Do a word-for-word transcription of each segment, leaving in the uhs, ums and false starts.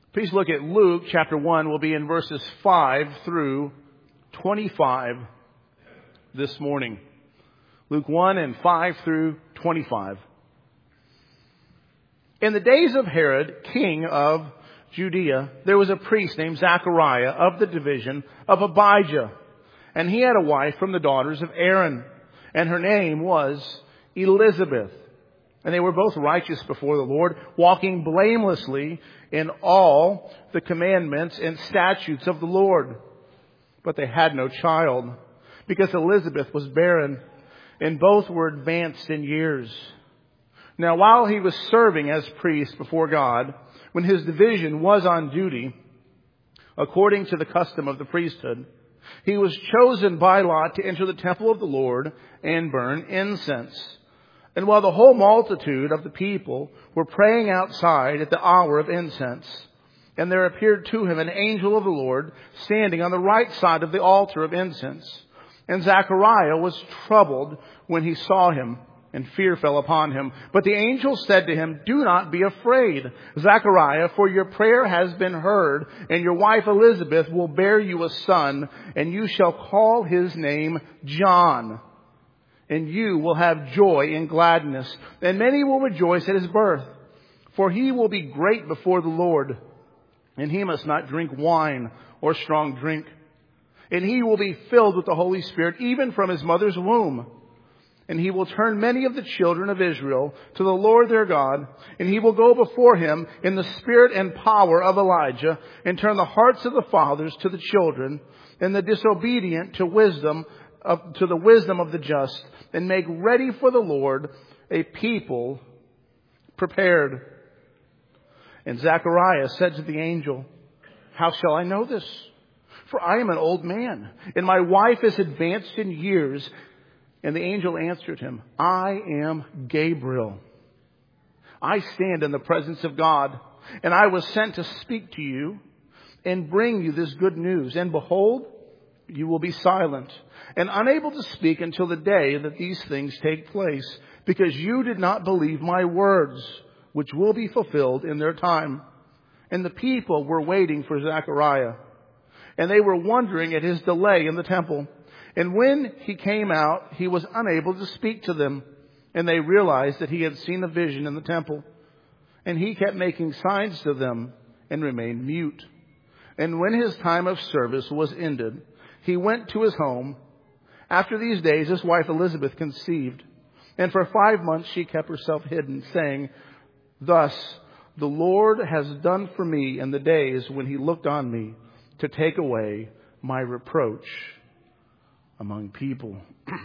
Please look at Luke chapter one. We'll be in verses five through twenty-five this morning. Luke one and five through twenty-five. In the days of Herod, king of Judea, there was a priest named Zachariah of the division of Abijah. And he had a wife from the daughters of Aaron, and her name was Elizabeth. And they were both righteous before the Lord, walking blamelessly in all the commandments and statutes of the Lord. But they had no child, because Elizabeth was barren, and both were advanced in years. Now, while he was serving as priest before God, when his division was on duty, according to the custom of the priesthood, he was chosen by lot to enter the temple of the Lord and burn incense. And while the whole multitude of the people were praying outside at the hour of incense, and there appeared to him an angel of the Lord standing on the right side of the altar of incense. And Zachariah was troubled when he saw him, and fear fell upon him. But the angel said to him, "Do not be afraid, Zachariah, for your prayer has been heard, and your wife Elizabeth will bear you a son, and you shall call his name John. And you will have joy and gladness, and many will rejoice at his birth. For he will be great before the Lord, and he must not drink wine or strong drink. And he will be filled with the Holy Spirit, even from his mother's womb. And he will turn many of the children of Israel to the Lord their God, and he will go before him in the spirit and power of Elijah, and turn the hearts of the fathers to the children, and the disobedient to wisdom, of, to the wisdom of the just, and make ready for the Lord a people prepared." And Zachariah said to the angel, "How shall I know this? For I am an old man, and my wife is advanced in years." And the angel answered him, "I am Gabriel. I stand in the presence of God, and I was sent to speak to you and bring you this good news. And behold, you will be silent and unable to speak until the day that these things take place, because you did not believe my words, which will be fulfilled in their time." And the people were waiting for Zechariah, and they were wondering at his delay in the temple. And when he came out, he was unable to speak to them, and they realized that he had seen a vision in the temple. And he kept making signs to them and remained mute. And when his time of service was ended, he went to his home. After these days, his wife Elizabeth conceived, and for five months she kept herself hidden, saying, "Thus the Lord has done for me in the days when he looked on me to take away my reproach among people."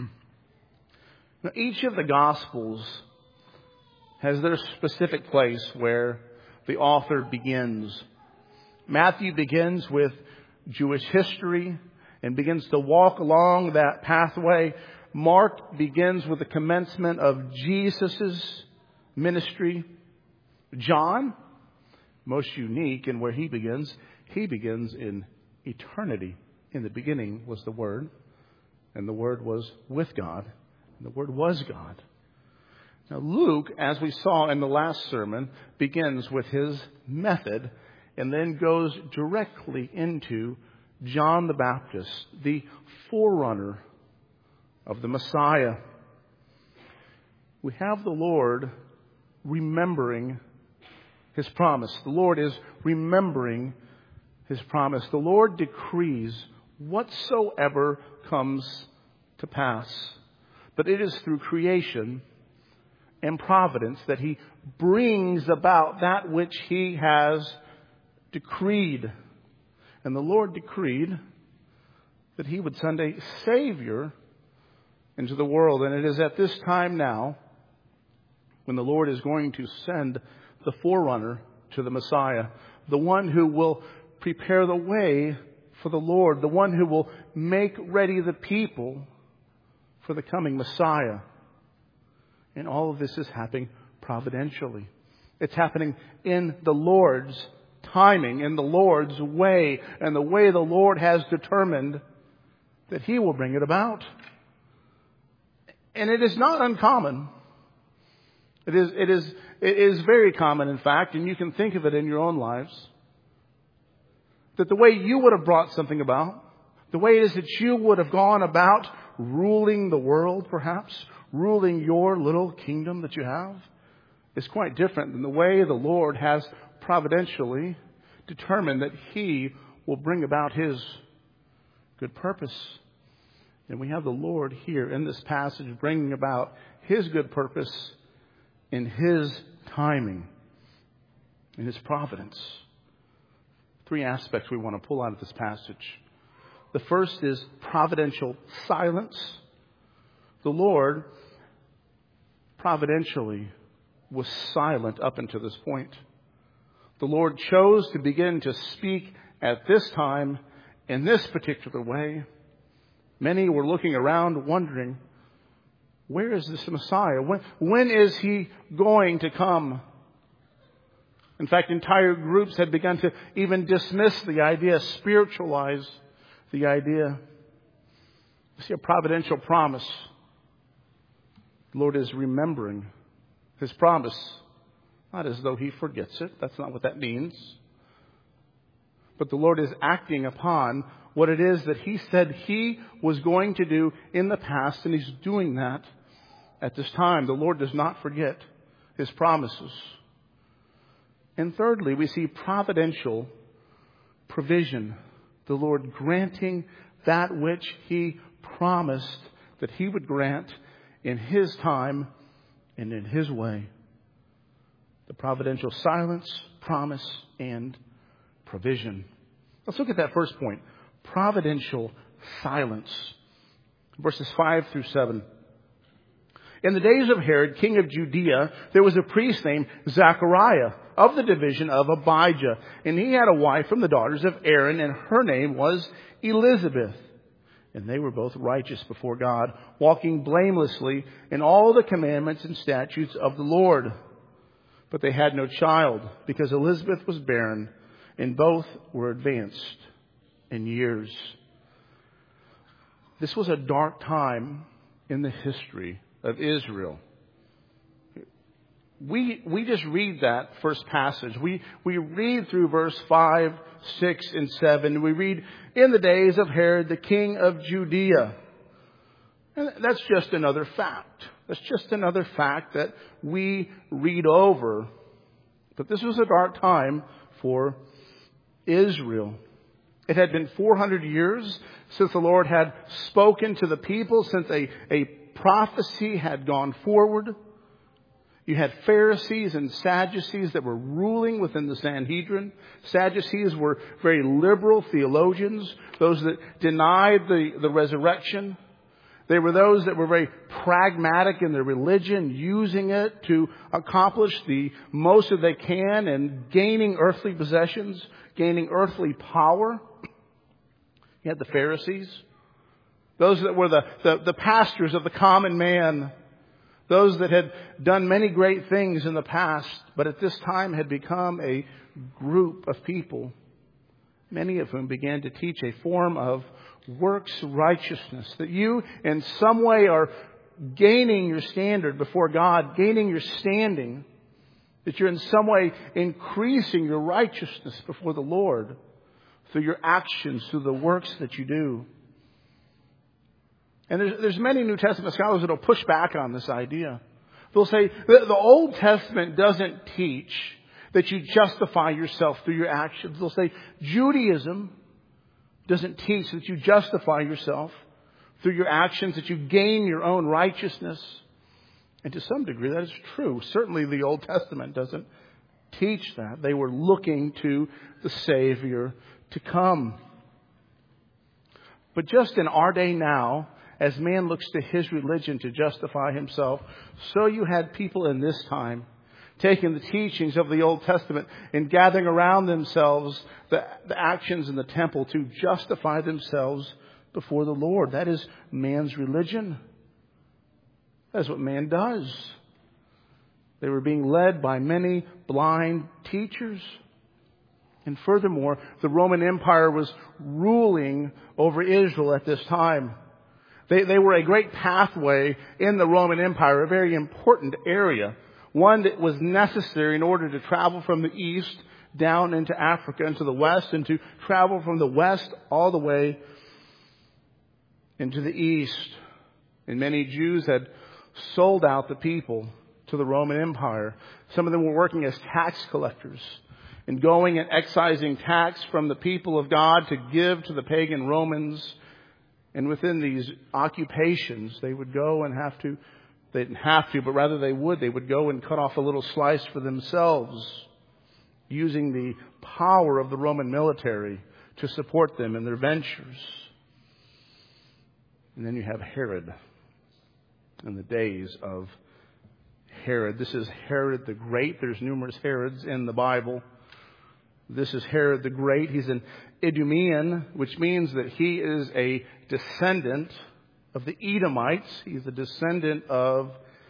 Now, each of the Gospels has their specific place where the author begins. Matthew begins with Jewish history and begins to walk along that pathway. Mark begins with the commencement of Jesus' ministry. John, most unique in where he begins, he begins in eternity. In the beginning was the Word, and the Word was with God, and the Word was God. Now Luke, as we saw in the last sermon, begins with his method and then goes directly into John the Baptist, the forerunner of the Messiah. We have the Lord remembering his promise. The Lord is remembering his promise. The Lord decrees whatsoever comes to pass. But it is through creation and providence that he brings about that which he has decreed. And the Lord decreed that he would send a Savior into the world. And it is at this time now when the Lord is going to send the forerunner to the Messiah, the one who will prepare the way for the Lord, the one who will make ready the people for the coming Messiah. And all of this is happening providentially. It's happening in the Lord's timing, in the Lord's way, and the way the Lord has determined that he will bring it about. And it is not uncommon. It is, it is, it is very common, in fact, and you can think of it in your own lives, that the way you would have brought something about, the way it is that you would have gone about ruling the world, perhaps, ruling your little kingdom that you have, is quite different than the way the Lord has providentially determined that He will bring about His good purpose. And we have the Lord here in this passage bringing about His good purpose in His timing, in His providence. Three aspects we want to pull out of this passage. The first is providential silence. The Lord providentially was silent up until this point. The Lord chose to begin to speak at this time in this particular way. Many were looking around wondering, where is this Messiah? When, when is He going to come? In fact, entire groups had begun to even dismiss the idea, spiritualize the idea. You see, a providential promise. The Lord is remembering His promise. Not as though He forgets it. That's not what that means. But the Lord is acting upon what it is that He said He was going to do in the past, and He's doing that at this time. The Lord does not forget His promises. And thirdly, we see providential provision. The Lord granting that which He promised that He would grant in His time and in His way. The providential silence, promise, and provision. Let's look at that first point. Providential silence. Verses five through seven. In the days of Herod, king of Judea, there was a priest named Zachariah of the division of Abijah. And he had a wife from the daughters of Aaron, and her name was Elizabeth. And they were both righteous before God, walking blamelessly in all the commandments and statutes of the Lord. But they had no child, because Elizabeth was barren, and both were advanced in years. This was a dark time in the history of Israel. We we just read that first passage. We we read through verse five, six, and seven. We read, in the days of Herod, the king of Judea. And that's just another fact. That's just another fact that we read over. But this was a dark time for Israel. It had been four hundred years since the Lord had spoken to the people, since a, a prophecy had gone forward. You had Pharisees and Sadducees that were ruling within the Sanhedrin. Sadducees were very liberal theologians, those that denied the, the resurrection. They were those that were very pragmatic in their religion, using it to accomplish the most that they can and gaining earthly possessions, gaining earthly power. You had the Pharisees, those that were the, the, the pastors of the common man, those that had done many great things in the past, but at this time had become a group of people, many of whom began to teach a form of works righteousness, that you in some way are gaining your standard before God, gaining your standing, that you're in some way increasing your righteousness before the Lord through your actions, through the works that you do. And there's, there's many New Testament scholars that will push back on this idea. They'll say the, the Old Testament doesn't teach that you justify yourself through your actions. They'll say Judaism doesn't teach that you justify yourself through your actions, that you gain your own righteousness. And to some degree that is true. Certainly the Old Testament doesn't teach that. They were looking to the Savior to come. But just in our day now, as man looks to his religion to justify himself, so you had people in this time taking the teachings of the Old Testament and gathering around themselves the, the actions in the temple to justify themselves before the Lord. That is man's religion. That is what man does. They were being led by many blind teachers. And furthermore, the Roman Empire was ruling over Israel at this time. They, they were a great pathway in the Roman Empire, a very important area, one that was necessary in order to travel from the east down into Africa, into the west, and to travel from the west all the way into the east. And many Jews had sold out the people to the Roman Empire. Some of them were working as tax collectors and going and excising tax from the people of God to give to the pagan Romans. And within these occupations, they would go and have to, they didn't have to, but rather they would, they would go and cut off a little slice for themselves, using the power of the Roman military to support them in their ventures. And then you have Herod in the days of Herod. This is Herod the Great. There's numerous Herods in the Bible. This is Herod the Great. He's an Idumean, which means that he is a descendant of the Edomites. He's a descendant of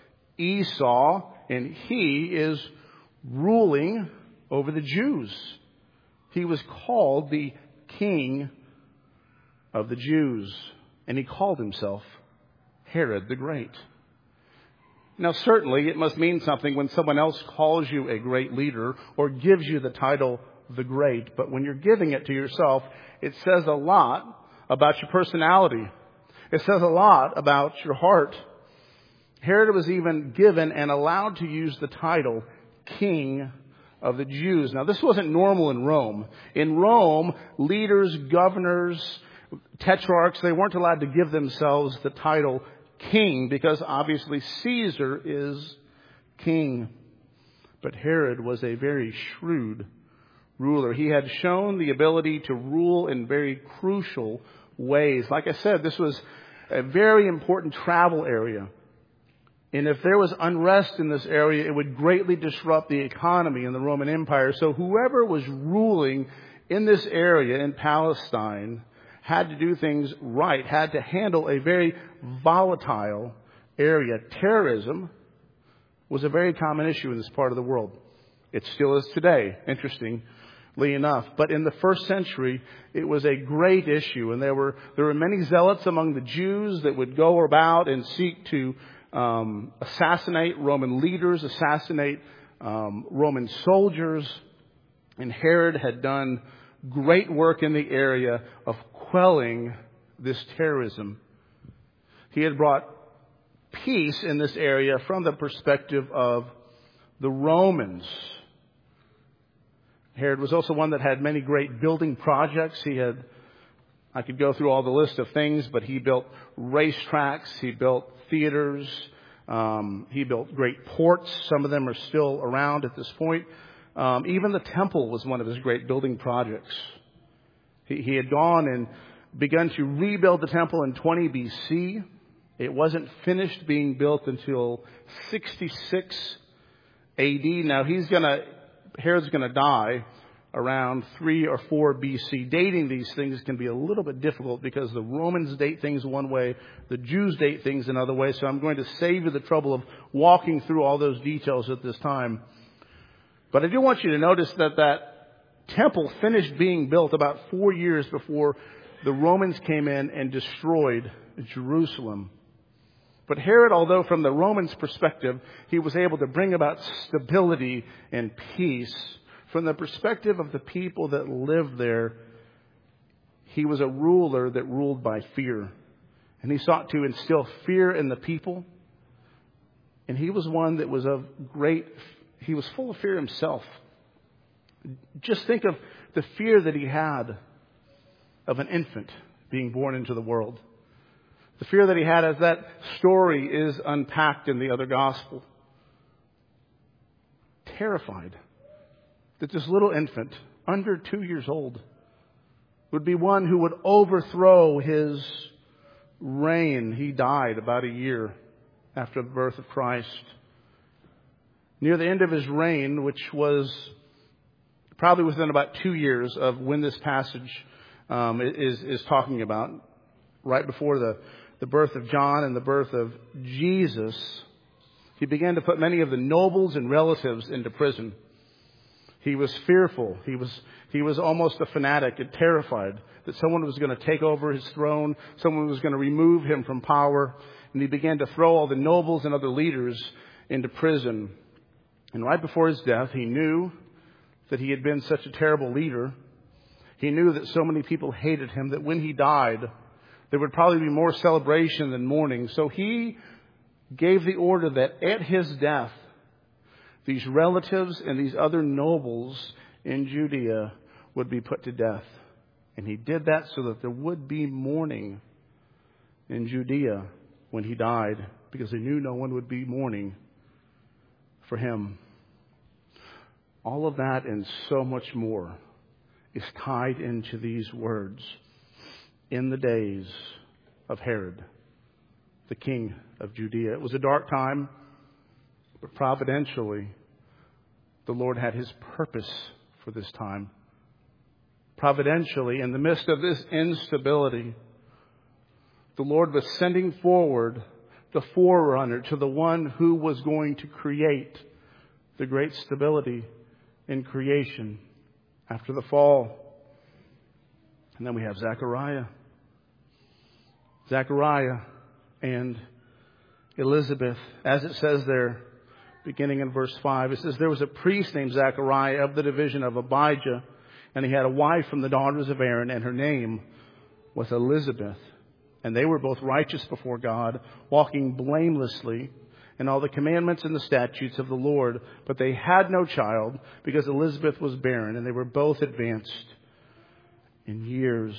Esau, and he is ruling over the Jews. He was called the King of the Jews, and he called himself Herod the Great. Now, certainly, it must mean something when someone else calls you a great leader or gives you the title the Great. But when you're giving it to yourself, it says a lot about your personality. It says a lot about your heart. Herod was even given and allowed to use the title King of the Jews. Now, this wasn't normal in Rome. In Rome, leaders, governors, tetrarchs, they weren't allowed to give themselves the title king, because obviously Caesar is king. But Herod was a very shrewd ruler. He had shown the ability to rule in very crucial ways. Like I said, this was a very important travel area. And if there was unrest in this area, it would greatly disrupt the economy in the Roman Empire. So whoever was ruling in this area in Palestine had to do things right, had to handle a very volatile area. Terrorism was a very common issue in this part of the world. It still is today, interestingly enough. But in the first century, it was a great issue. And there were there were many zealots among the Jews that would go about and seek to um, assassinate Roman leaders, assassinate um, Roman soldiers. And Herod had done great work in the area of quelling this terrorism. He had brought peace in this area from the perspective of the Romans. Herod was also one that had many great building projects. He had, I could go through all the list of things, but he built racetracks, he built theaters, um, he built great ports. Some of them are still around at this point. Um, even the temple was one of his great building projects. He, he had gone and begun to rebuild the temple in twenty B C. It wasn't finished being built until sixty-six A D. Now he's gonna, Herod's gonna die around three or four B C. Dating these things can be a little bit difficult because the Romans date things one way, the Jews date things another way. So I'm going to save you the trouble of walking through all those details at this time. But I do want you to notice that that temple finished being built about four years before the Romans came in and destroyed Jerusalem. But Herod, although from the Romans' perspective, he was able to bring about stability and peace, from the perspective of the people that lived there, he was a ruler that ruled by fear. And he sought to instill fear in the people. And he was one that was of great, he was full of fear himself. Just think of the fear that he had of an infant being born into the world. The fear that he had as that story is unpacked in the other gospel. Terrified that this little infant, under two years old, would be one who would overthrow his reign. He died about a year after the birth of Christ. Near the end of his reign, which was probably within about two years of when this passage um, is, is talking about, right before the, the birth of John and the birth of Jesus, he began to put many of the nobles and relatives into prison. He was fearful. He was, he was almost a fanatic and terrified that someone was going to take over his throne, someone was going to remove him from power. And he began to throw all the nobles and other leaders into prison. And right before his death, he knew that he had been such a terrible leader. He knew that so many people hated him that when he died, there would probably be more celebration than mourning. So he gave the order that at his death, these relatives and these other nobles in Judea would be put to death. And he did that so that there would be mourning in Judea when he died, because he knew no one would be mourning for him. All of that and so much more is tied into these words. In the days of Herod, the king of Judea. It was a dark time, but providentially, the Lord had his purpose for this time. Providentially, in the midst of this instability, the Lord was sending forward the forerunner to the one who was going to create the great stability in creation after the fall. And then we have Zechariah. Zechariah and Elizabeth, as it says there, beginning in verse five, it says, there was a priest named Zechariah of the division of Abijah, and he had a wife from the daughters of Aaron, and her name was Elizabeth. And they were both righteous before God, walking blamelessly in all the commandments and the statutes of the Lord. But they had no child, because Elizabeth was barren, and they were both advanced in years.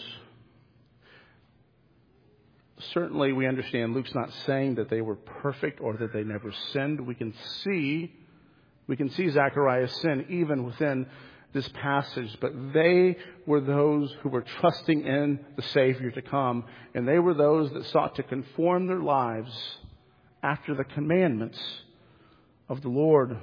Certainly we understand Luke's not saying that they were perfect or that they never sinned. We can see, we can see Zechariah's sin even within this passage, but they were those who were trusting in the Savior to come, and they were those that sought to conform their lives after the commandments of the Lord.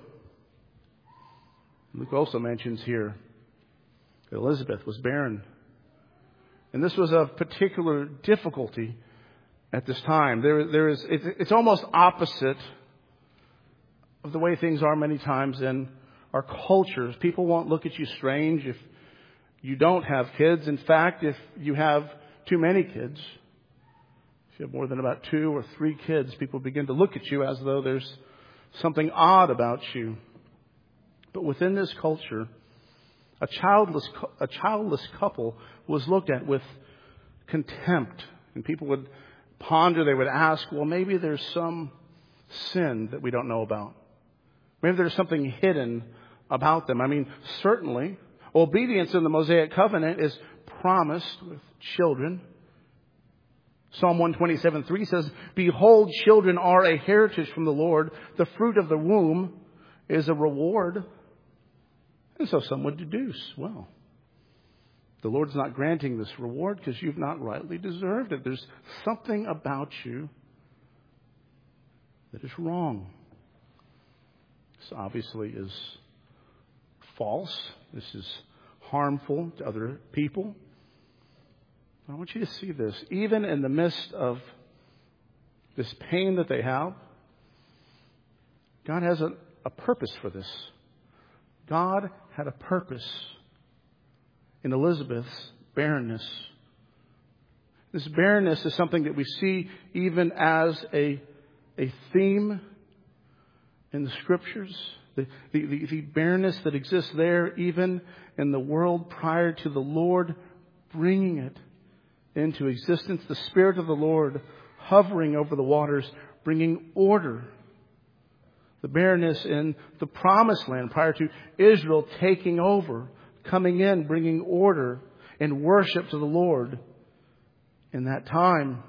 Luke also mentions here that Elizabeth was barren, and this was of particular difficulty at this time. There, there is, it's, it's almost opposite of the way things are many times in our cultures. People won't look at you strange if you don't have kids. In fact, if you have too many kids, if you have more than about two or three kids, people begin to look at you as though there's something odd about you. But within this culture, a childless, a childless couple was looked at with contempt, and people would ponder, they would ask, well, maybe there's some sin that we don't know about. Maybe there's something hidden about them. I mean, certainly, obedience in the Mosaic covenant is promised with children. Psalm one twenty-seven three says, behold, children are a heritage from the Lord. The fruit of the womb is a reward. And so some would deduce, well, the Lord's not granting this reward because you've not rightly deserved it. There's something about you that is wrong. This obviously is false. This is harmful to other people. I want you to see this. Even in the midst of this pain that they have, God has a, a purpose for this. God had a purpose in Elizabeth's barrenness. This barrenness is something that we see even as a, a theme in the Scriptures. The, the, the, the barrenness that exists there even in the world prior to the Lord bringing it into existence. The Spirit of the Lord hovering over the waters, bringing order. The barrenness in the Promised Land prior to Israel taking over, coming in, bringing order and worship to the Lord in that time.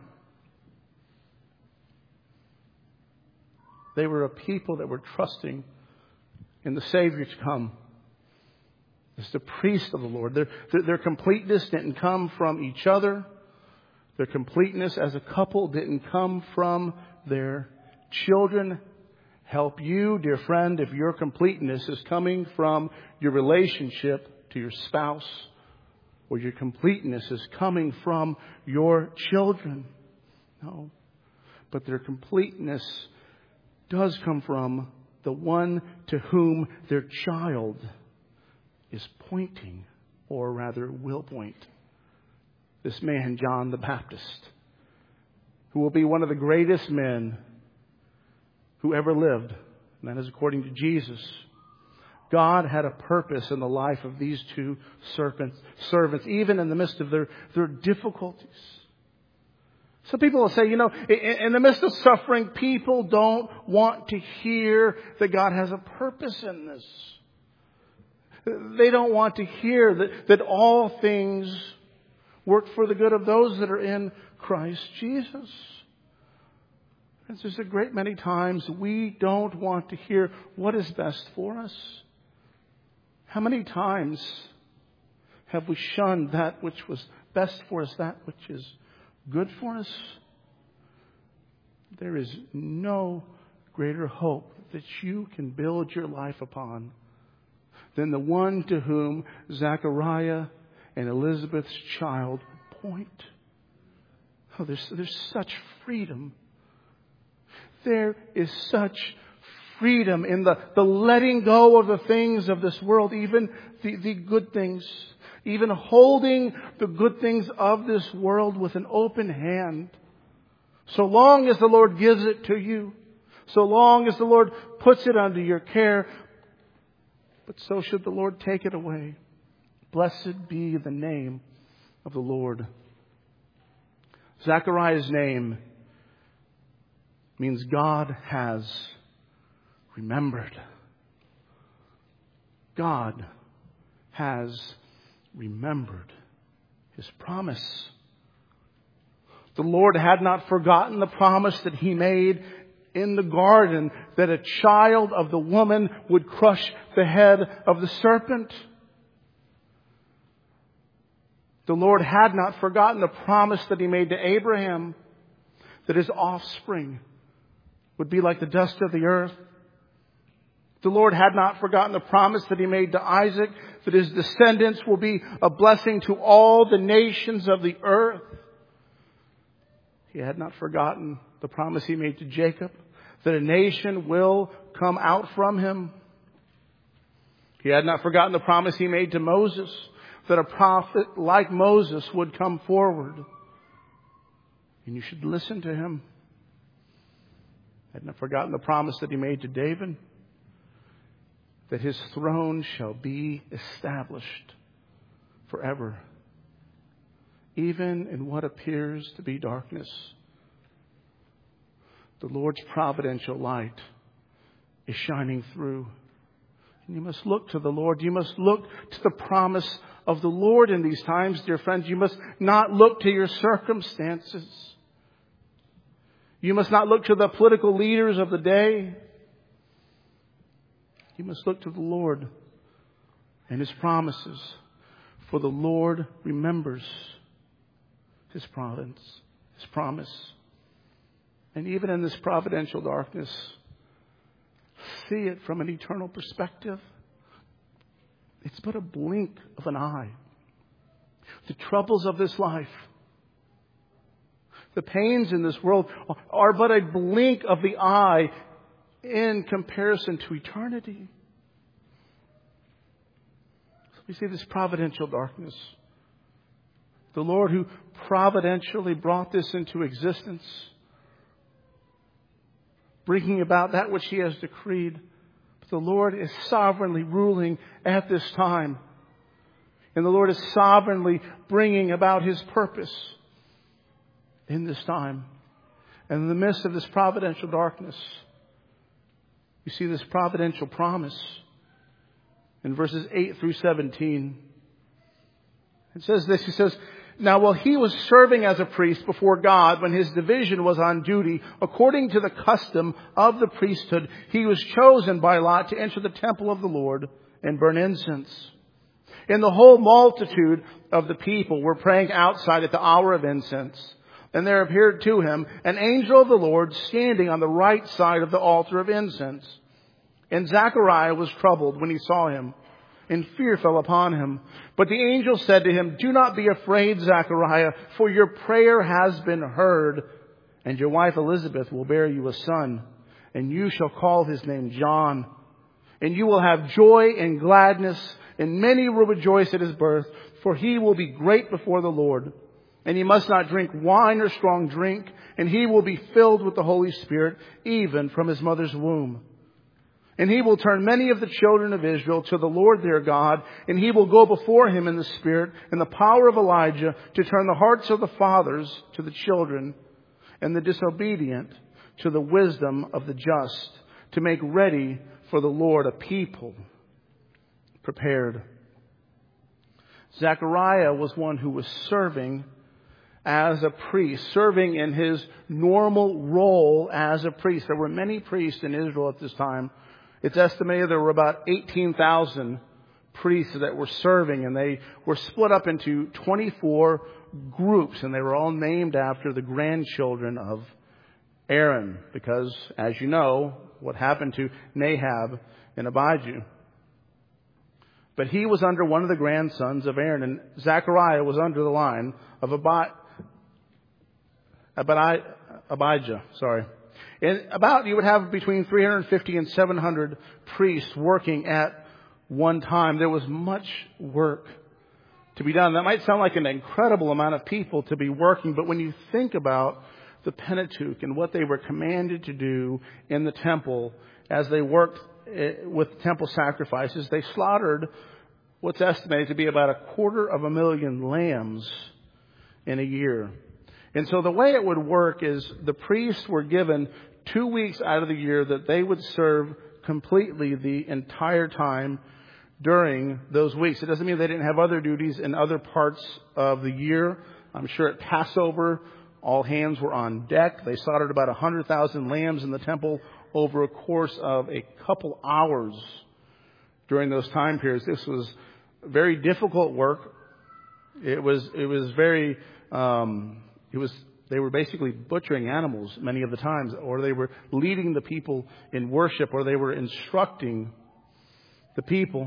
They were a people that were trusting in the Savior to come. It's the priest of the Lord. Their, their, their completeness didn't come from each other. Their completeness as a couple didn't come from their children. Help you, dear friend, if your completeness is coming from your relationship to your spouse, or your completeness is coming from your children. No. But their completeness does come from the one to whom their child is pointing, or rather will point. This man, John the Baptist, who will be one of the greatest men who ever lived, and that is according to Jesus. God had a purpose in the life of these two servants, servants, even in the midst of their, their difficulties. Some people will say, you know, in the midst of suffering, people don't want to hear that God has a purpose in this. They don't want to hear that, that all things work for the good of those that are in Christ Jesus. And there's a great many times we don't want to hear what is best for us. How many times have we shunned that which was best for us, that which is good for us? There is no greater hope that you can build your life upon than the one to whom Zachariah and Elizabeth's child point. Oh, there's, there's such freedom. There is such freedom in the, the letting go of the things of this world, even the, the good things. Even holding the good things of this world with an open hand. So long as the Lord gives it to you. So long as the Lord puts it under your care. But so should the Lord take it away. Blessed be the name of the Lord. Zechariah's name means God has remembered. God has remembered His promise. The Lord had not forgotten the promise that He made in the garden that a child of the woman would crush the head of the serpent. The Lord had not forgotten the promise that He made to Abraham that his offspring would be like the dust of the earth. The Lord had not forgotten the promise that He made to Isaac that his descendants will be a blessing to all the nations of the earth. He had not forgotten the promise He made to Jacob that a nation will come out from him. He had not forgotten the promise He made to Moses that a prophet like Moses would come forward. And you should listen to him. He had not forgotten the promise that He made to David that his throne shall be established forever, even in what appears to be darkness. The Lord's providential light is shining through. And you must look to the Lord. You must look to the promise of the Lord in these times, dear friends. You must not look to your circumstances. You must not look to the political leaders of the day. You must look to the Lord and His promises. For the Lord remembers His providence, His promise. And even in this providential darkness, see it from an eternal perspective. It's but a blink of an eye. The troubles of this life, the pains in this world are but a blink of the eye in comparison to eternity. So we see this providential darkness. The Lord who providentially brought this into existence, bringing about that which He has decreed. But the Lord is sovereignly ruling at this time. And the Lord is sovereignly bringing about His purpose in this time. And in the midst of this providential darkness, you see this providential promise in verses eight through seventeen. It says this, He says, "Now while he was serving as a priest before God, when his division was on duty, according to the custom of the priesthood, he was chosen by lot to enter the temple of the Lord and burn incense. And the whole multitude of the people were praying outside at the hour of incense. And there appeared to him an angel of the Lord standing on the right side of the altar of incense. And Zechariah was troubled when he saw him, and fear fell upon him. But the angel said to him, 'Do not be afraid, Zechariah, for your prayer has been heard, and your wife Elizabeth will bear you a son, and you shall call his name John. And you will have joy and gladness, and many will rejoice at his birth, for he will be great before the Lord. And he must not drink wine or strong drink, and he will be filled with the Holy Spirit, even from his mother's womb. And he will turn many of the children of Israel to the Lord their God, and he will go before him in the spirit and the power of Elijah to turn the hearts of the fathers to the children and the disobedient to the wisdom of the just, to make ready for the Lord a people prepared. Zechariah was one who was serving as a priest, serving in his normal role as a priest. There were many priests in Israel at this time. It's estimated there were about eighteen thousand priests that were serving, and they were split up into twenty-four groups, and they were all named after the grandchildren of Aaron, because, as you know, what happened to Nahab and Abijah. But he was under one of the grandsons of Aaron, and Zechariah was under the line of Abi- Abi- Abijah. Sorry. And about, you would have between three hundred fifty and seven hundred priests working at one time. There was much work to be done. That might sound like an incredible amount of people to be working, but when you think about the Pentateuch and what they were commanded to do in the temple as they worked with temple sacrifices, they slaughtered what's estimated to be about a quarter of a million lambs in a year. And so the way it would work is the priests were given two weeks out of the year that they would serve completely the entire time during those weeks. It doesn't mean they didn't have other duties in other parts of the year. I'm sure at Passover, all hands were on deck. They slaughtered about one hundred thousand lambs in the temple over a course of a couple hours during those time periods. This was very difficult work. It was, it was very, um, it was, they were basically butchering animals many of the times, or they were leading the people in worship, or they were instructing the people.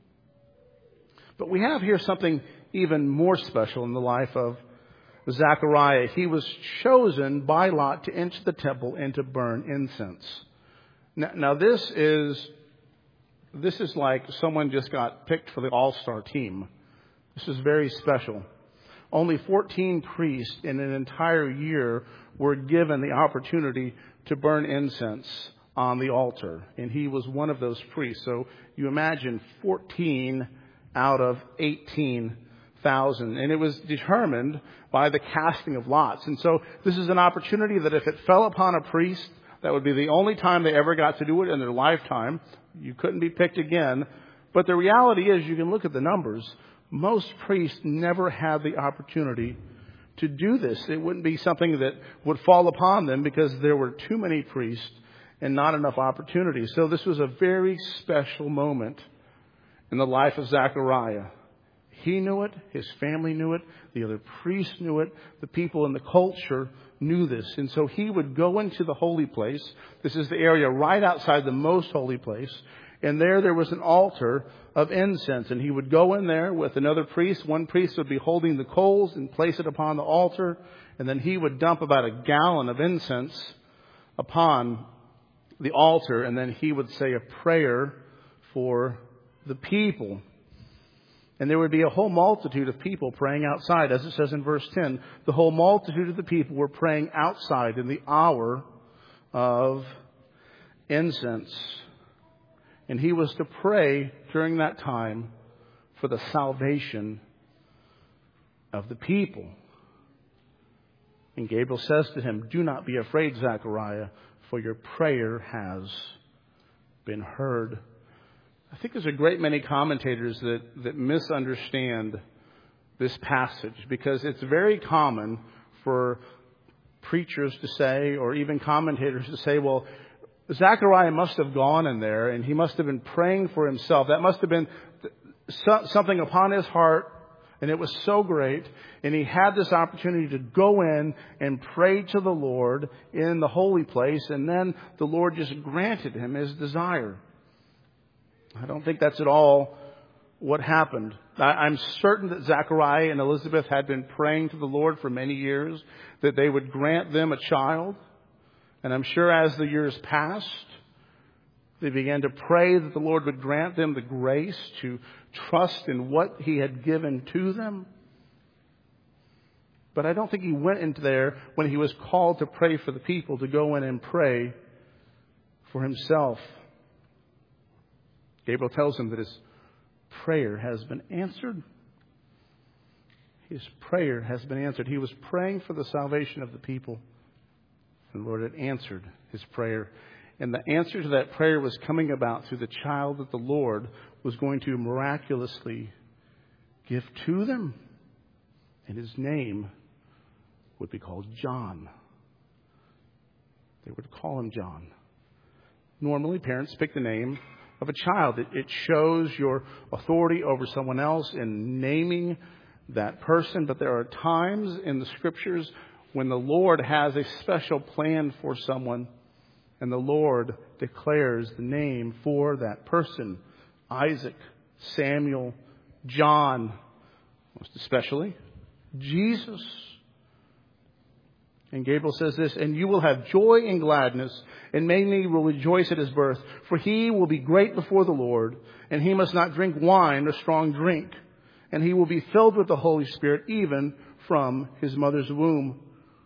But we have here something even more special in the life of Zechariah. He was chosen by Lot to enter the temple and to burn incense. Now, now this is this is like someone just got picked for the all-star team. This is very special. Only fourteen priests in an entire year were given the opportunity to burn incense on the altar, and he was one of those priests. So you imagine fourteen out of eighteen thousand, and it was determined by the casting of lots. And so this is an opportunity that if it fell upon a priest, that would be the only time they ever got to do it in their lifetime. You couldn't be picked again. But the reality is, you can look at the numbers. Most priests never had the opportunity to do this. It wouldn't be something that would fall upon them because there were too many priests and not enough opportunity. So this was a very special moment in the life of Zechariah. He knew it. His family knew it. The other priests knew it. The people in the culture knew this. And so he would go into the holy place. This is the area right outside the most holy place. And there, there was an altar of incense. And he would go in there with another priest. One priest would be holding the coals and place it upon the altar. And then he would dump about a gallon of incense upon the altar. And then he would say a prayer for the people. And there would be a whole multitude of people praying outside. As it says in verse ten, the whole multitude of the people were praying outside in the hour of incense. And he was to pray during that time for the salvation of the people. And Gabriel says to him, "Do not be afraid, Zechariah, for your prayer has been heard." I think there's a great many commentators that, that misunderstand this passage, because it's very common for preachers to say, or even commentators to say, well, Zechariah must have gone in there and he must have been praying for himself. That must have been something upon his heart, and it was so great. And he had this opportunity to go in and pray to the Lord in the holy place, and then the Lord just granted him his desire. I don't think that's at all what happened. I'm certain that Zechariah and Elizabeth had been praying to the Lord for many years that they would grant them a child. And I'm sure as the years passed, they began to pray that the Lord would grant them the grace to trust in what He had given to them. But I don't think he went into there when he was called to pray for the people to go in and pray for himself. Gabriel tells him that his prayer has been answered. His prayer has been answered. He was praying for the salvation of the people. And the Lord had answered his prayer. And the answer to that prayer was coming about through the child that the Lord was going to miraculously give to them. And his name would be called John. They would call him John. Normally, parents pick the name of a child. It, it shows your authority over someone else in naming that person. But there are times in the Scriptures when the Lord has a special plan for someone, and the Lord declares the name for that person. Isaac, Samuel, John, most especially Jesus. And Gabriel says this, and you will have joy and gladness, and many will rejoice at his birth. For he will be great before the Lord, and he must not drink wine or strong drink. And he will be filled with the Holy Spirit even from his mother's womb.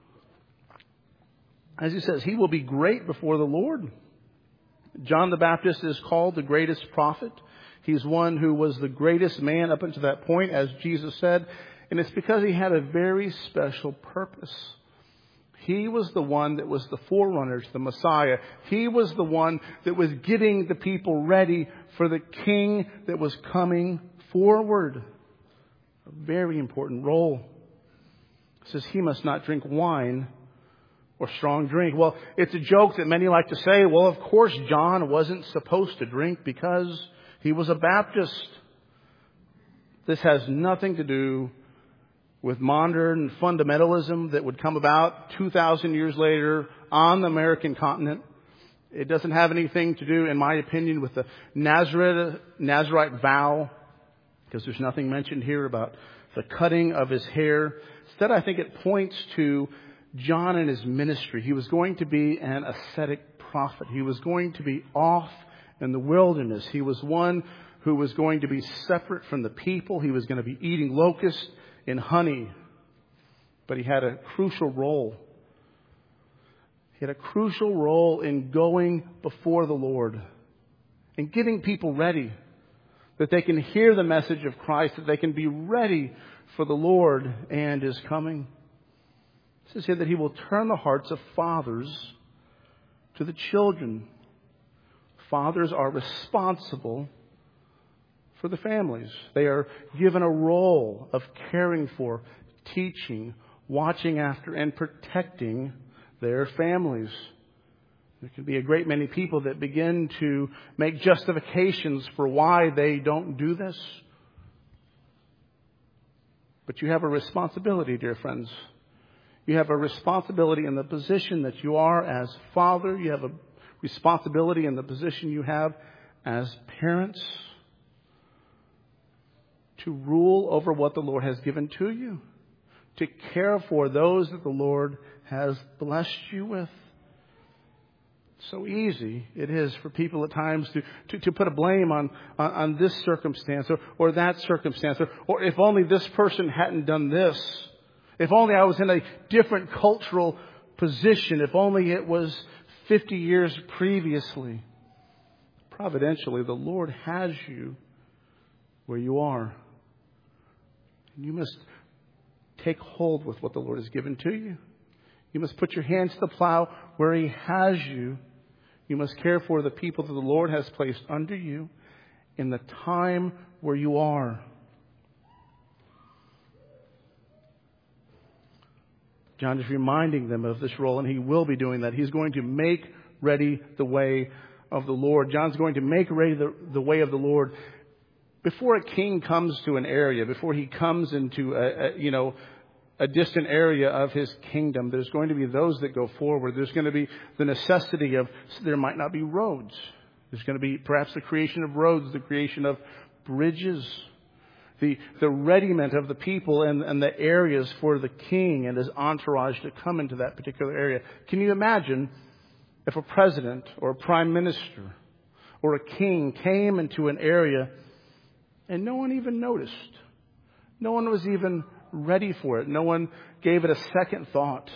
As he says, he will be great before the Lord. John the Baptist is called the greatest prophet. He's one who was the greatest man up until that point, as Jesus said. And it's because he had a very special purpose. He was the one that was the forerunner to the Messiah. He was the one that was getting the people ready for the king that was coming forward. A very important role. It says he must not drink wine or strong drink. Well, it's a joke that many like to say, well, of course John wasn't supposed to drink because he was a Baptist. This has nothing to do with modern fundamentalism that would come about two thousand years later on the American continent. It doesn't have anything to do, in my opinion, with the Nazarite, Nazarite vow, because there's nothing mentioned here about the cutting of his hair. Instead, I think it points to John and his ministry. He was going to be an ascetic prophet. He was going to be off in the wilderness. He was one who was going to be separate from the people. He was going to be eating locusts and honey. But he had a crucial role. He had a crucial role in going before the Lord and getting people ready, that they can hear the message of Christ, that they can be ready for the Lord and his coming. It says here that he will turn the hearts of fathers to the children. Fathers are responsible for the families. They are given a role of caring for, teaching, watching after, and protecting their families. There can be a great many people that begin to make justifications for why they don't do this. But you have a responsibility, dear friends. You have a responsibility in the position that you are as father. You have a responsibility in the position you have as parents to rule over what the Lord has given to you, to care for those that the Lord has blessed you with. So easy it is for people at times to, to, to put a blame on, on, on this circumstance or, or that circumstance, or, or if only this person hadn't done this. If only I was in a different cultural position. If only it was fifty years previously. Providentially, the Lord has you where you are. And you must take hold with what the Lord has given to you. You must put your hands to the plow where he has you. You must care for the people that the Lord has placed under you in the time where you are. John is reminding them of this role, and he will be doing that. He's going to make ready the way of the Lord. John's going to make ready the, the way of the Lord. Before a king comes to an area, before he comes into a, a you know, a distant area of his kingdom, there's going to be those that go forward. There's going to be the necessity of, there might not be roads. There's going to be perhaps the creation of roads, the creation of bridges, the, the readiness of the people and, and the areas for the king and his entourage to come into that particular area. Can you imagine if a president or a prime minister or a king came into an area and no one even noticed? No one was even ready for it. No one gave it a second thought.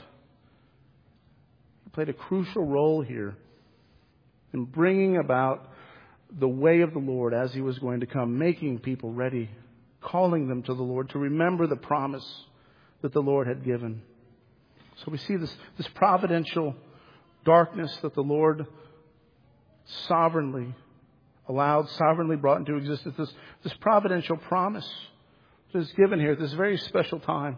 He played a crucial role here in bringing about the way of the Lord as He was going to come, making people ready, calling them to the Lord to remember the promise that the Lord had given. So we see this, this providential darkness that the Lord sovereignly allowed, sovereignly brought into existence. This, this providential promise that is given here at this very special time.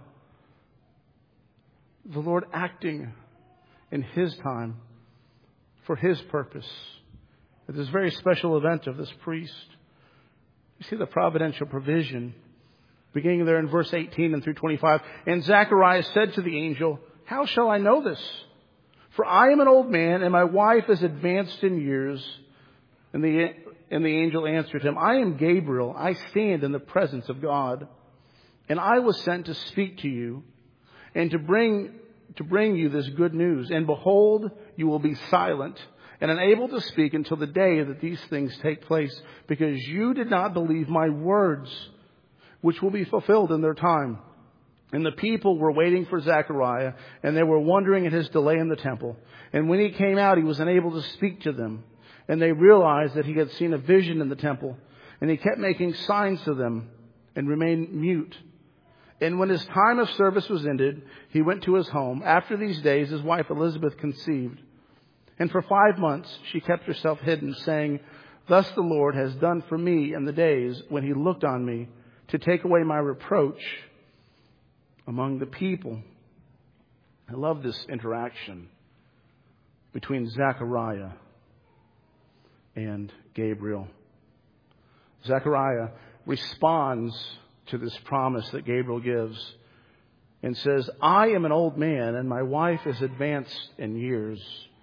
The Lord acting in His time for His purpose. At this very special event of this priest. You see the providential provision beginning there in verse eighteen and through twenty-five. And Zacharias said to the angel, "How shall I know this? For I am an old man, and my wife is advanced in years." And the, and the angel answered him, "I am Gabriel. I stand in the presence of God. And I was sent to speak to you and to bring, to bring you this good news. And behold, you will be silent and unable to speak until the day that these things take place, because you did not believe my words, which will be fulfilled in their time." And the people were waiting for Zechariah, and they were wondering at his delay in the temple. And when he came out, he was unable to speak to them. And they realized that he had seen a vision in the temple. And he kept making signs to them and remained mute. And when his time of service was ended, he went to his home. After these days, his wife Elizabeth conceived. And for five months she kept herself hidden, saying, "Thus the Lord has done for me in the days when He looked on me, to take away my reproach among the people." I love this interaction between Zechariah and Gabriel. Zechariah responds to this promise that Gabriel gives and says, "I am an old man and my wife is advanced in years."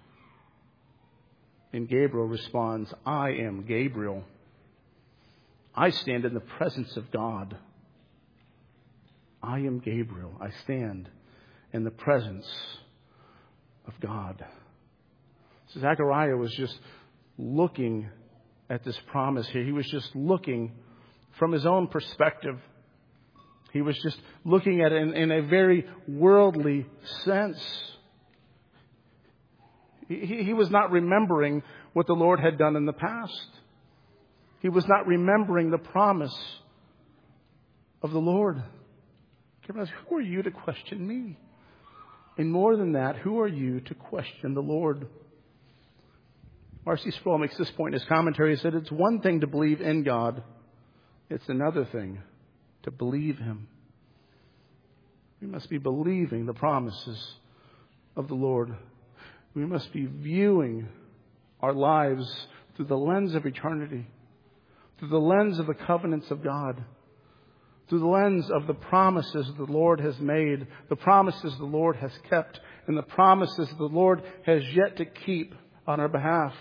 And Gabriel responds, "I am Gabriel. I stand in the presence of God." I am Gabriel. I stand in the presence of God. So Zechariah was just looking at this promise here. He was just looking from his own perspective. He was just looking at it in, in a very worldly sense. He, he was not remembering what the Lord had done in the past. He was not remembering the promise of the Lord. Who are you to question me? And more than that, who are you to question the Lord? R C Sproul makes this point in his commentary. He said, "It's one thing to believe in God. It's another thing to believe Him." We must be believing the promises of the Lord. We must be viewing our lives through the lens of eternity, through the lens of the covenants of God, through the lens of the promises the Lord has made, the promises the Lord has kept, and the promises the Lord has yet to keep on our behalf.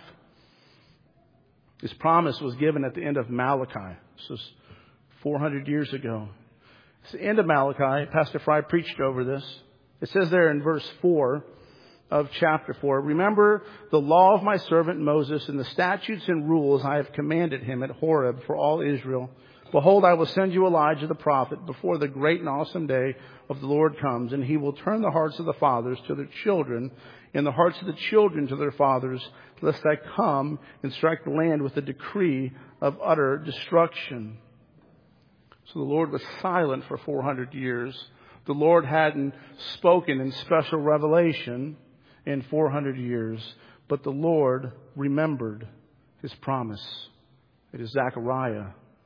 This promise was given at the end of Malachi. This was four hundred years ago. It's the end of Malachi. Pastor Fry preached over this. It says there in verse four of chapter four, "Remember the law of my servant Moses and the statutes and rules I have commanded him at Horeb for all Israel. Behold, I will send you Elijah the prophet before the great and awesome day of the Lord comes, and he will turn the hearts of the fathers to their children and the hearts of the children to their fathers, lest I come and strike the land with a decree of utter destruction." So the Lord was silent for four hundred years. The Lord hadn't spoken in special revelation in four hundred years, but the Lord remembered His promise. It is Zechariah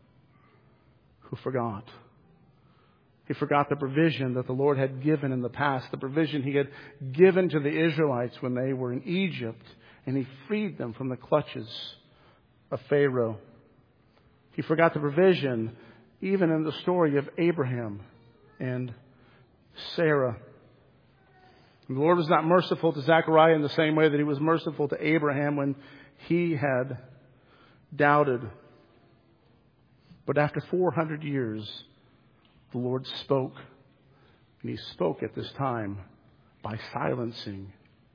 who forgot. He forgot the provision that the Lord had given in the past, the provision He had given to the Israelites when they were in Egypt, and He freed them from the clutches of Pharaoh. He forgot the provision even in the story of Abraham and Sarah. And the Lord was not merciful to Zechariah in the same way that He was merciful to Abraham when he had doubted. But after four hundred years, the Lord spoke. And He spoke at this time by silencing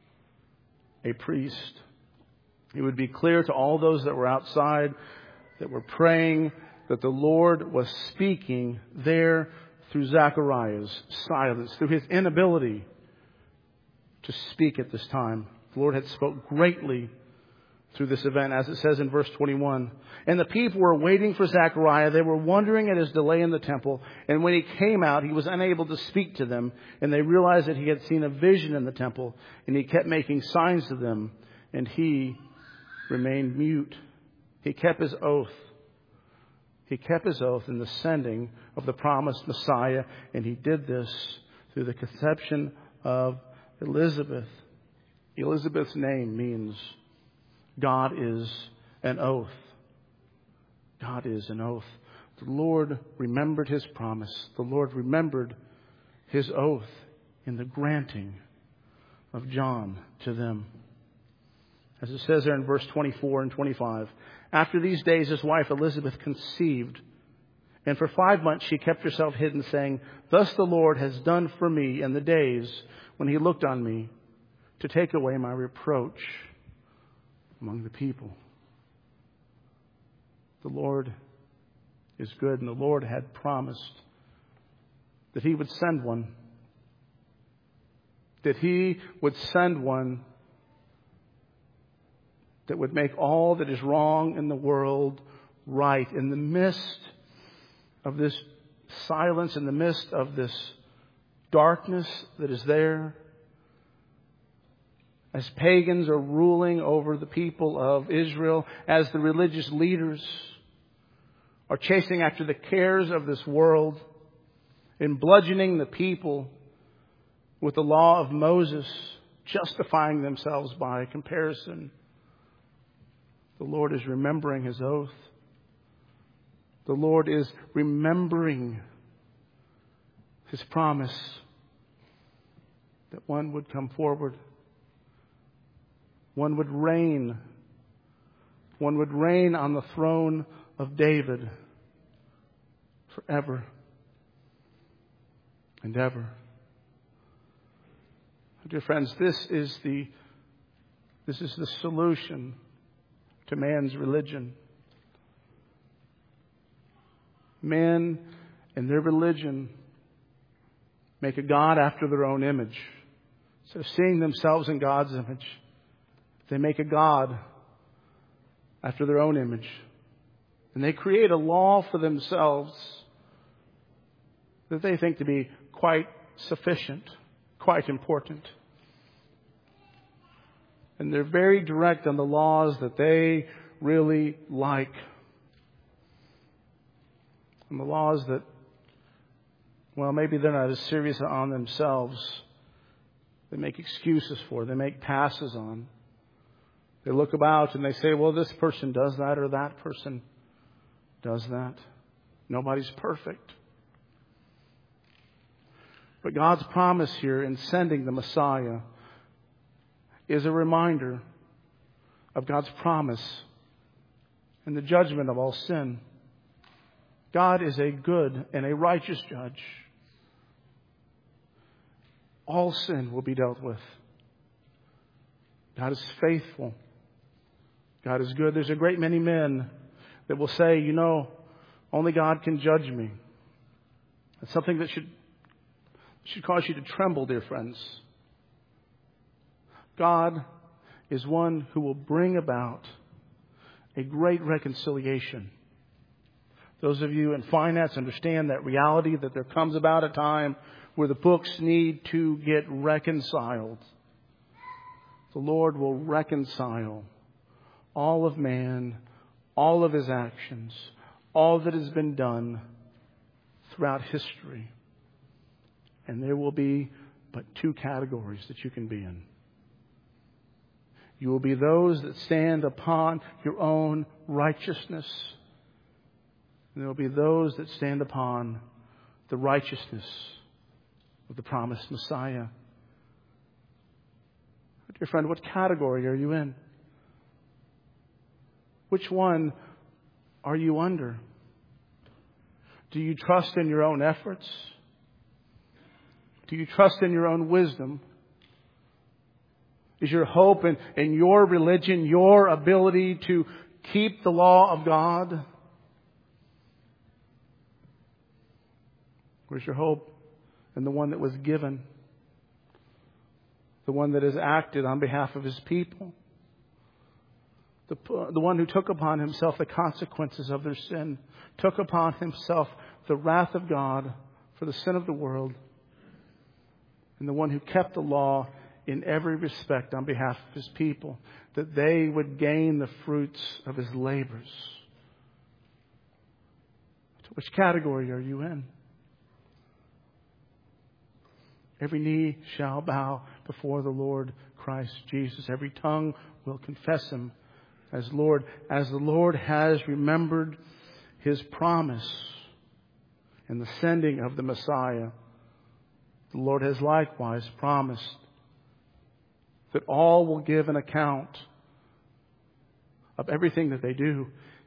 a priest. It would be clear to all those that were outside, that were praying, that the Lord was speaking there through Zechariah's silence, through his inability to speak at this time. The Lord had spoke greatly through this event, as it says in verse twenty-one. And the people were waiting for Zechariah. They were wondering at his delay in the temple. And when he came out, he was unable to speak to them. And they realized that he had seen a vision in the temple. And he kept making signs to them. And he remained mute. He kept his oath. He kept his oath in the sending of the promised Messiah. And he did this through the conception of Elizabeth. Elizabeth's name means God is an oath. God is an oath. The Lord remembered his promise. The Lord remembered his oath in the granting of John to them. As it says there in verse twenty-four and twenty-five. After these days, his wife Elizabeth conceived. And for five months she kept herself hidden, saying, Thus the Lord has done for me in the days when he looked on me to take away my reproach among the people. The Lord is good, and the Lord had promised that he would send one. That he would send one that would make all that is wrong in the world right. In the midst of this silence, in the midst of this darkness that is there, as pagans are ruling over the people of Israel, as the religious leaders are chasing after the cares of this world and bludgeoning the people with the law of Moses, justifying themselves by comparison, the Lord is remembering his oath. The Lord is remembering his promise that one would come forward. One would reign. One would reign on the throne of David forever and ever. Dear friends, this is the this is the solution to man's religion. Men and their religion make a God after their own image. Instead of seeing themselves in God's image, they make a God after their own image. And they create a law for themselves that they think to be quite sufficient, quite important. And they're very direct on the laws that they really like. And the laws that, well, maybe they're not as serious on themselves. They make excuses for. They make passes on. They look about and they say, well, this person does that or that person does that. Nobody's perfect. But God's promise here in sending the Messiah is a reminder of God's promise and the judgment of all sin. God is a good and a righteous judge. All sin will be dealt with. God is faithful. God is good. There's a great many men that will say, you know, only God can judge me. It's something that should, should cause you to tremble, dear friends. God is one who will bring about a great reconciliation. Those of you in finance understand that reality, that there comes about a time where the books need to get reconciled. The Lord will reconcile all of man, all of his actions, all that has been done throughout history. And there will be but two categories that you can be in. You will be those that stand upon your own righteousness. And there will be those that stand upon the righteousness of the promised Messiah. Dear friend, what category are you in? Which one are you under? Do you trust in your own efforts? Do you trust in your own wisdom? Is your hope in, in your religion, your ability to keep the law of God? Or is your hope in the one that was given? The one that has acted on behalf of his people? the, the one who took upon himself the consequences of their sin, took upon himself the wrath of God for the sin of the world, and the one who kept the law in every respect on behalf of his people, that they would gain the fruits of his labors. Which category are you in? Every knee shall bow before the Lord Christ Jesus. Every tongue will confess him as Lord. As the Lord has remembered his promise in the sending of the Messiah, the Lord has likewise promised that all will give an account of everything that they do.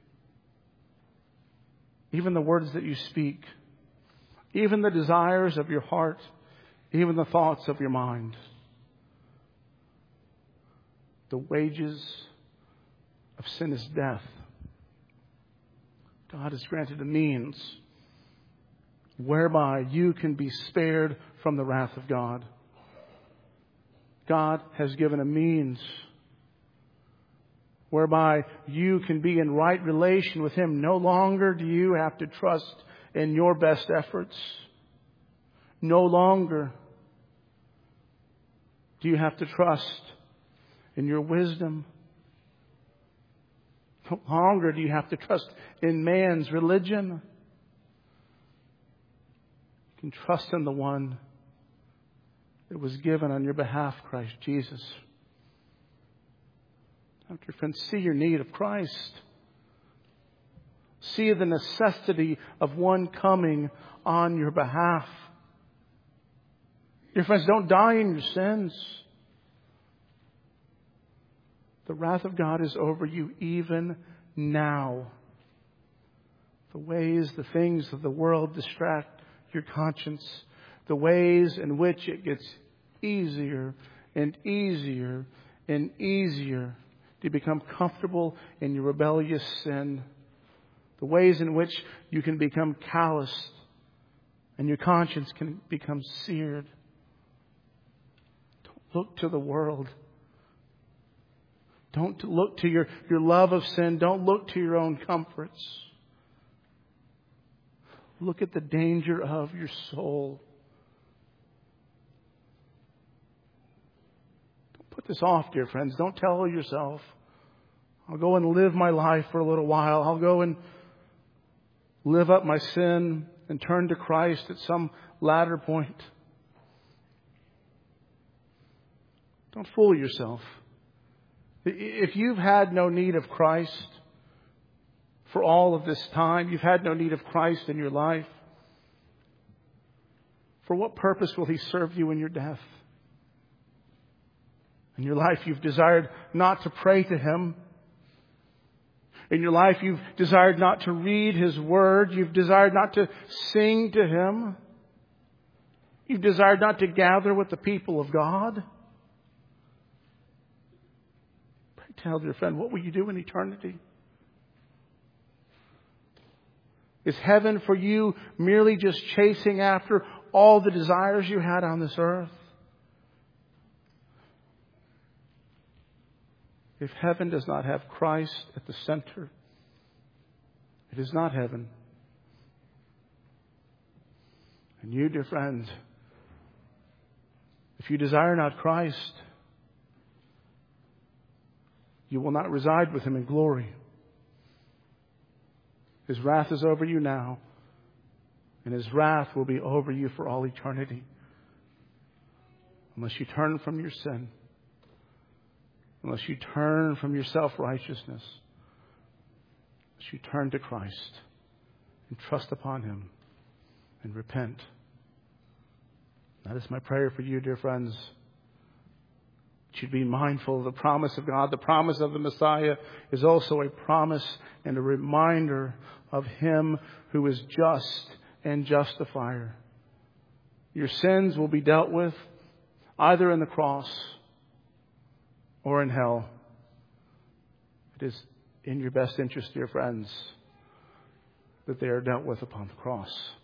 Even the words that you speak, even the desires of your heart, even the thoughts of your mind. The wages of sin is death. God has granted a means whereby you can be spared from the wrath of God. God has given a means whereby you can be in right relation with him. No longer do you have to trust in your best efforts. No longer do you have to trust in your wisdom. No longer do you have to trust in man's religion. You can trust in the one that was given on your behalf, Christ Jesus. Dear friends, see your need of Christ. See the necessity of one coming on your behalf. Dear friends, don't die in your sins. The wrath of God is over you even now. The ways, the things of the world distract your conscience. The ways in which it gets easier and easier and easier to become comfortable in your rebellious sin. The ways in which you can become calloused and your conscience can become seared. Don't look to the world. Don't look to your, your love of sin. Don't look to your own comforts. Look at the danger of your soul. Don't put this off, dear friends. Don't tell yourself, I'll go and live my life for a little while. I'll go and live up my sin and turn to Christ at some latter point. Don't fool yourself. If you've had no need of Christ for all of this time, you've had no need of Christ in your life, for what purpose will he serve you in your death? In your life, you've desired not to pray to him. In your life, you've desired not to read his word. You've desired not to sing to him. You've desired not to gather with the people of God. Pray tell, dear friend, what will you do in eternity? Is heaven for you merely just chasing after all the desires you had on this earth? If heaven does not have Christ at the center, it is not heaven. And you, dear friends, if you desire not Christ, you will not reside with him in glory. His wrath is over you now, and his wrath will be over you for all eternity, unless you turn from your sin. Unless you turn from your self-righteousness. Unless you turn to Christ and trust upon him and repent. That is my prayer for you, dear friends. You should be mindful of the promise of God. The promise of the Messiah is also a promise and a reminder of him who is just and justifier. Your sins will be dealt with either in the cross or in hell. It is in your best interest, dear friends, that they are dealt with upon the cross.